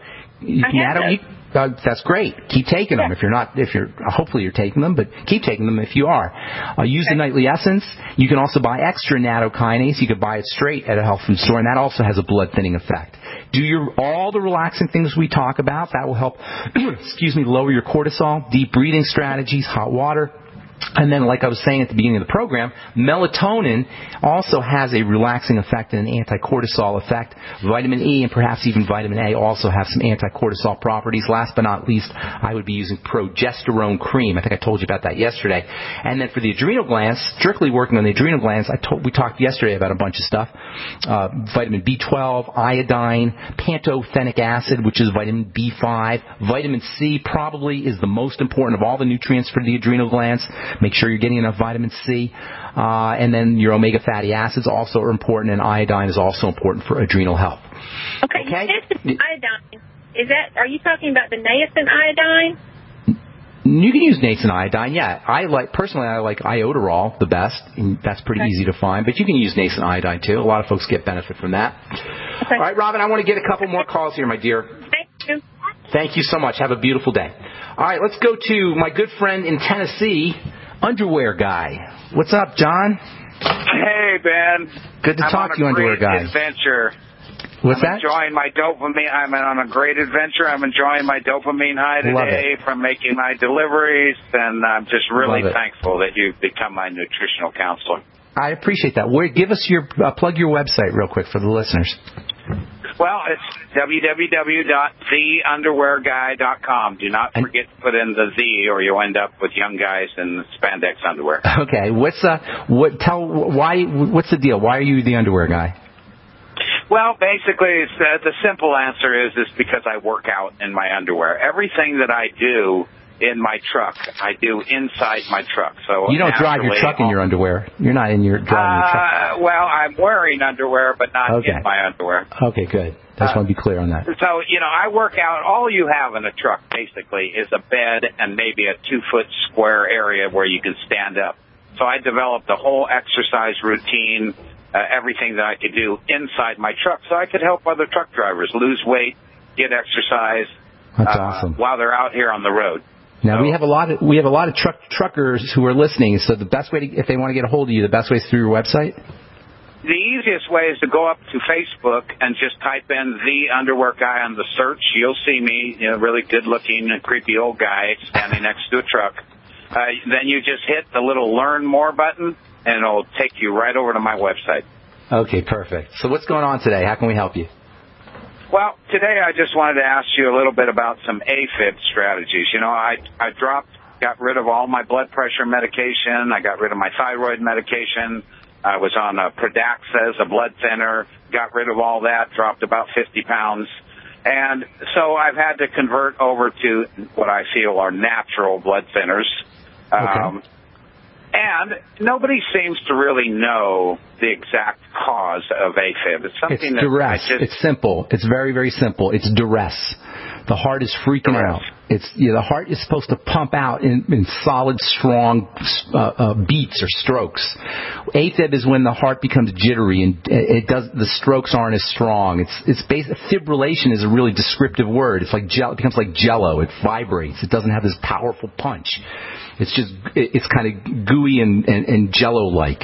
That's great. Keep taking them. Hopefully you're taking them, but keep taking them if you are. Use the Nightly Essence. You can also buy extra nattokinase. You can buy it straight at a health food store, and that also has a blood thinning effect. Do all the relaxing things we talk about. That will help, lower your cortisol, deep breathing strategies, hot water. And then, like I was saying at the beginning of the program, melatonin also has a relaxing effect and an anti-cortisol effect. Vitamin E and perhaps even vitamin A also have some anti-cortisol properties. Last but not least, I would be using progesterone cream. I think I told you about that yesterday. And then for the adrenal glands, strictly working on the adrenal glands, we talked yesterday about a bunch of stuff. Vitamin B12, iodine, pantothenic acid, which is vitamin B5. Vitamin C probably is the most important of all the nutrients for the adrenal glands. Make sure you're getting enough vitamin C. And then your omega fatty acids also are important, and iodine is also important for adrenal health. Okay. You mentioned iodine. Are you talking about the niacin iodine? You can use niacin iodine, yeah. Personally, I like iodoral the best. And that's pretty easy to find, but you can use niacin iodine too. A lot of folks get benefit from that. Okay. All right, Robin, I want to get a couple more calls here, my dear. Thank you. Thank you so much. Have a beautiful day. All right, let's go to my good friend in Tennessee, Underwear Guy. What's up, John? Hey, Ben. Good to talk to you, Underwear Guy. Adventure. What's that? Enjoying my dopamine. I'm on a great adventure. I'm enjoying my dopamine high today from making my deliveries, and I'm just really thankful that you've become my nutritional counselor. I appreciate that. Give us plug your website real quick for the listeners. Well, it's www.theunderwearguy.com. Do not forget to put in the "the," or you'll end up with young guys in spandex underwear. Okay. What's the deal? Why are you the underwear guy? Well, basically, the simple answer is because I work out in my underwear. Everything that I do in my truck, I do inside my truck. So you don't drive your truck in your underwear. You're not driving your truck. Well, I'm wearing underwear, but not in my underwear. Okay, good. I just want to be clear on that. So, I work out. All you have in a truck, basically, is a bed and maybe a 2-foot square area where you can stand up. So I developed a whole exercise routine, everything that I could do inside my truck, so I could help other truck drivers lose weight, get exercise. That's awesome. While they're out here on the road. Now we have a lot of truckers who are listening. So the best way if they want to get a hold of you, the best way is through your website. The easiest way is to go up to Facebook and just type in "The Underwear Guy" on the search. You'll see me, really good-looking, creepy old guy standing next to a truck. Then you just hit the little "Learn More" button, and it'll take you right over to my website. Okay, perfect. So what's going on today? How can we help you? Well, today I just wanted to ask you a little bit about some AFib strategies. I got rid of all my blood pressure medication. I got rid of my thyroid medication. I was on Pradaxa, a blood thinner, got rid of all that, dropped about 50 pounds. And so I've had to convert over to what I feel are natural blood thinners. Okay. And nobody seems to really know the exact cause of AFib. It's something duress. It's simple. It's very, very simple. It's duress. The heart is freaking out. The heart is supposed to pump out in solid, strong beats or strokes. AFib is when the heart becomes jittery and the strokes aren't as strong. Fibrillation is a really descriptive word. It's like it becomes like jello. It vibrates. It doesn't have this powerful punch. It's kind of gooey and jello-like.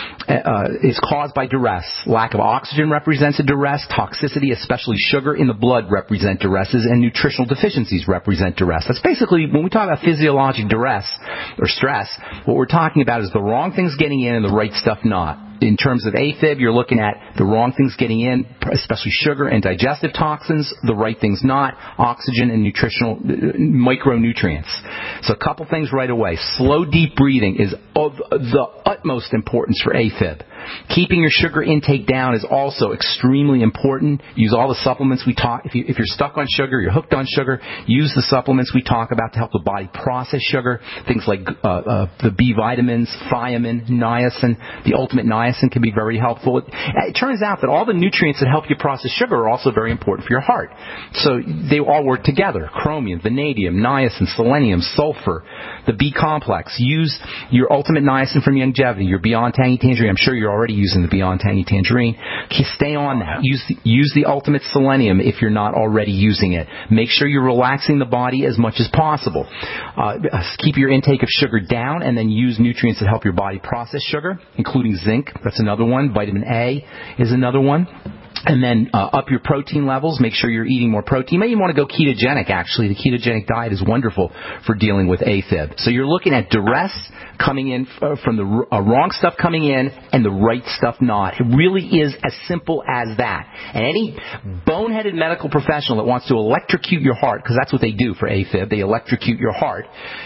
It's caused by duress. Lack of oxygen represents a duress. Toxicity, especially sugar in the blood, represent duresses, and nutritional deficiencies represent prevent duress. That's basically, when we talk about physiologic duress or stress, what we're talking about is the wrong things getting in and the right stuff not. In terms of AFib, you're looking at the wrong things getting in, especially sugar and digestive toxins, the right things not, oxygen and nutritional micronutrients. So a couple things right away. Slow, deep breathing is of the utmost importance for AFib. Keeping your sugar intake down is also extremely important. Use all the supplements we talk. If you're stuck on sugar, you're hooked on sugar, use the supplements we talk about to help the body process sugar. Things like the B vitamins, thiamine, niacin. The ultimate niacin can be very helpful. It turns out that all the nutrients that help you process sugar are also very important for your heart. So they all work together. Chromium, vanadium, niacin, selenium, sulfur, the B complex. Use your ultimate niacin from Youngevity, your Beyond Tangy Tangerine. I'm sure you're already using the Beyond Tangy Tangerine. Stay on that. Use the ultimate selenium if you're not already using it. Make sure you're relaxing the body as much as possible. Keep your intake of sugar down, and then use nutrients that help your body process sugar, including zinc. That's another one. Vitamin A is another one. And then up your protein levels. Make sure you're eating more protein. You may even want to go ketogenic, actually. The ketogenic diet is wonderful for dealing with AFib. So you're looking at duress coming in from the wrong stuff coming in and the right stuff not. It really is as simple as that. And any boneheaded medical professional that wants to electrocute your heart, because that's what they do for AFib, they electrocute your heart,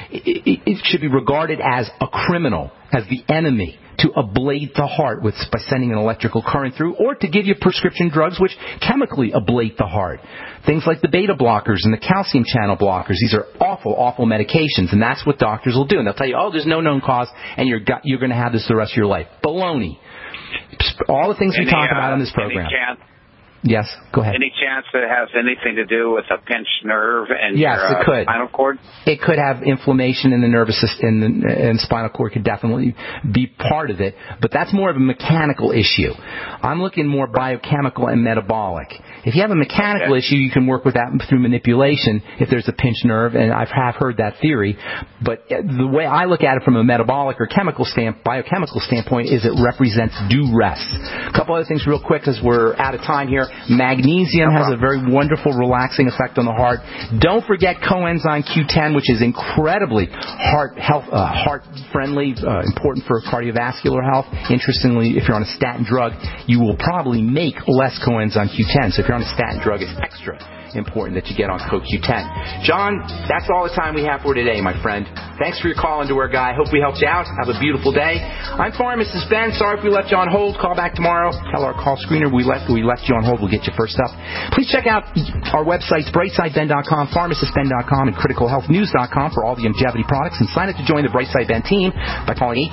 it should be regarded as a criminal, as the enemy, to ablate the heart by sending an electrical current through, or to give you prescription drugs which chemically ablate the heart. Things like the beta blockers and the calcium channel blockers. These are awful, awful medications, and that's what doctors will do. And they'll tell you, oh, there's no known cause, and you're going to have this the rest of your life. Baloney. All the things we talk about on this program. Yes, go ahead. Any chance that it has anything to do with a pinched nerve and yes, your it could. spinal cord? It could have inflammation in the nervous system, and spinal cord could definitely be part of it, but that's more of a mechanical issue. I'm looking more biochemical and metabolic. If you have a mechanical issue, you can work with that through manipulation if there's a pinched nerve, and I have heard that theory, but the way I look at it from a metabolic or biochemical standpoint is it represents duress. A couple other things real quick because we're out of time here. Magnesium has a very wonderful relaxing effect on the heart. Don't forget coenzyme Q10, which is incredibly heart-friendly, important for cardiovascular health. Interestingly, if you're on a statin drug, you will probably make less coenzyme Q10. So if you're on a statin drug, it's extra important that you get on CoQ10. John, that's all the time we have for today, my friend. Thanks for your call, Underwear Guy. Hope we helped you out. Have a beautiful day. I'm Pharmacist Ben. Sorry if we left you on hold. Call back tomorrow. Tell our call screener we left you on hold. We'll get you first up. Please check out our websites, brightsideben.com, pharmacistben.com, and criticalhealthnews.com for all the Youngevity products. And sign up to join the Brightside Ben team by calling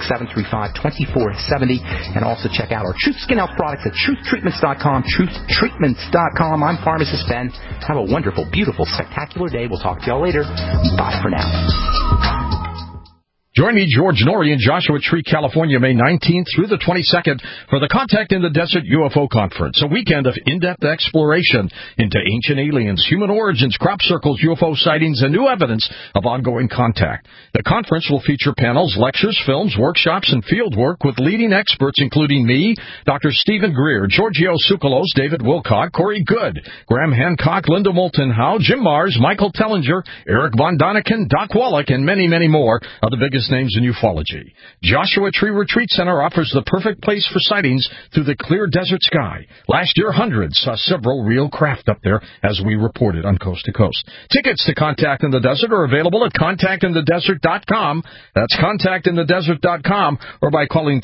866-735-2470. And also check out our Truth Skin Health products at truthtreatments.com, truthtreatments.com. I'm Pharmacist Ben. Have a wonderful, beautiful, spectacular day. We'll talk to y'all later. Bye for now. Join me, George Norrie, in Joshua Tree, California, May 19th through the 22nd for the Contact in the Desert UFO Conference, a weekend of in-depth exploration into ancient aliens, human origins, crop circles, UFO sightings, and new evidence of ongoing contact. The conference will feature panels, lectures, films, workshops, and field work with leading experts including me, Dr. Stephen Greer, Giorgio Tsoukalos, David Wilcock, Corey Good, Graham Hancock, Linda Moulton Howe, Jim Mars, Michael Tellinger, Eric Von Daniken, Doc Wallach, and many, many more of the biggest names in ufology. Joshua Tree Retreat Center offers the perfect place for sightings through the clear desert sky. Last year, hundreds saw several real craft up there, as we reported on Coast to Coast. Tickets to Contact in the Desert are available at contactinthedesert.com. That's contactinthedesert.com, or by calling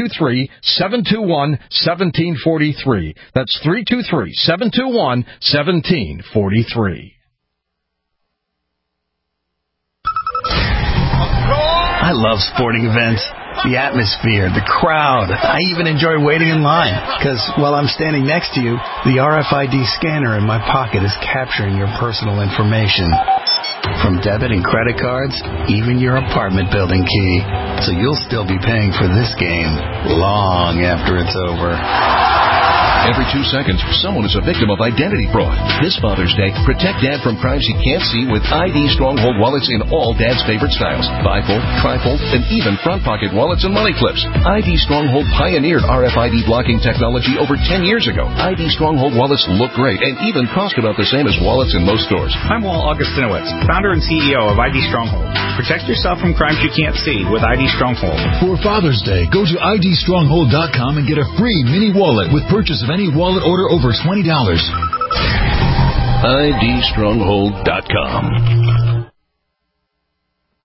323-721-1743. That's 323-721-1743. I love sporting events. The atmosphere, the crowd. I even enjoy waiting in line. Because while I'm standing next to you, the RFID scanner in my pocket is capturing your personal information. From debit and credit cards, even your apartment building key. So you'll still be paying for this game long after it's over. Every 2 seconds, someone is a victim of identity fraud. This Father's Day, protect Dad from crimes he can't see with ID Stronghold wallets in all Dad's favorite styles. Bifold, trifold, and even front pocket wallets and money clips. ID Stronghold pioneered RFID blocking technology over 10 years ago. ID Stronghold wallets look great and even cost about the same as wallets in most stores. I'm Walt Augustinowicz, founder and CEO of ID Stronghold. Protect yourself from crimes you can't see with ID Stronghold. For Father's Day, go to idstronghold.com and get a free mini wallet with purchase of any wallet order over $20. idstronghold.com.